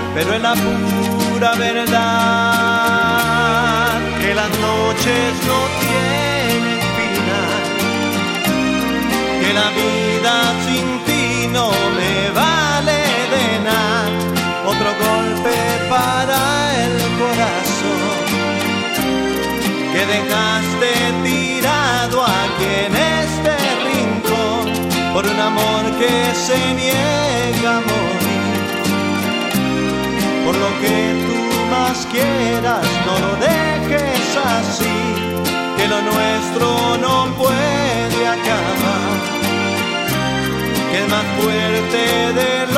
pero es la pura verdad que las noches no tienen final, que la vida sin ti no me vale de nada. Otro golpe para el corazón que dejaste tirado aquí en este rincón, por un amor que se niega a morir. Por lo que tú más quieras, no lo dejes así, que lo nuestro no puede acabar, que es más fuerte de